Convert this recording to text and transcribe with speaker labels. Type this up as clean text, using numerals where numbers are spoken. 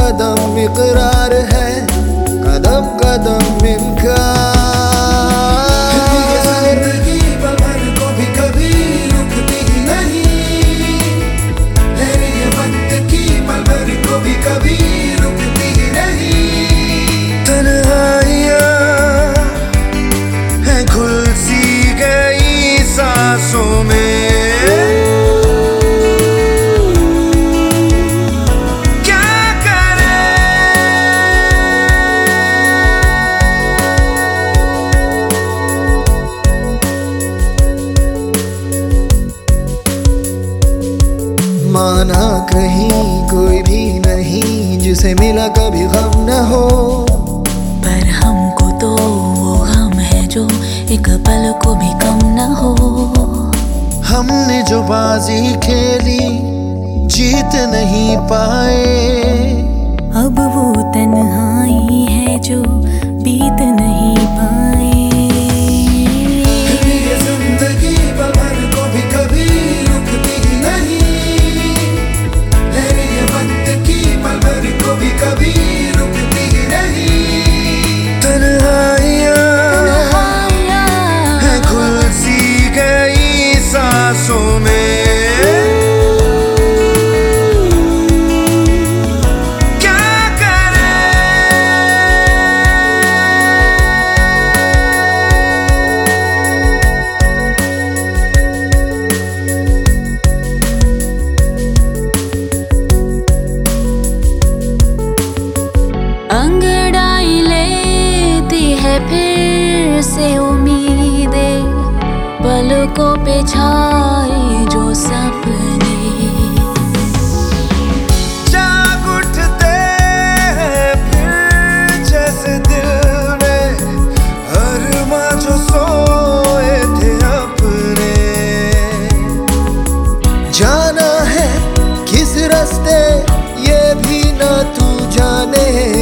Speaker 1: कदम इकरार है, कदम कदम इनकार। जिंदगी पल को भी कभी रुकती नहीं, ये वक्त की पल को भी कभी रुकती नहीं। तन्हाइयाँ हैं घुल सी गई सांसों में, माना कहीं कोई भी नहीं जिसे मिला कभी गम न हो,
Speaker 2: पर हमको तो वो गम है जो एक पल को भी कम न हो।
Speaker 1: हमने जो बाजी खेली जीत नहीं पाए,
Speaker 2: अब वो तन्हाई है जो बीत नहीं पाए।
Speaker 1: जिंदगी पल को भी कभी रुकती नहीं, ये वक्त की पल को भी कभी रुकती नहीं। तन्हाइयाँ हैं घुल सी गई सांसों में,
Speaker 2: अंगड़ाई लेती है फिर से उम्मीदें, पलकों पे छाए जो सपने
Speaker 1: जाग उठते हैं फिर जैसे दिल में, अरमां जो सोए थे अपने। जाना है किस रास्ते ये भी ना तू जाने,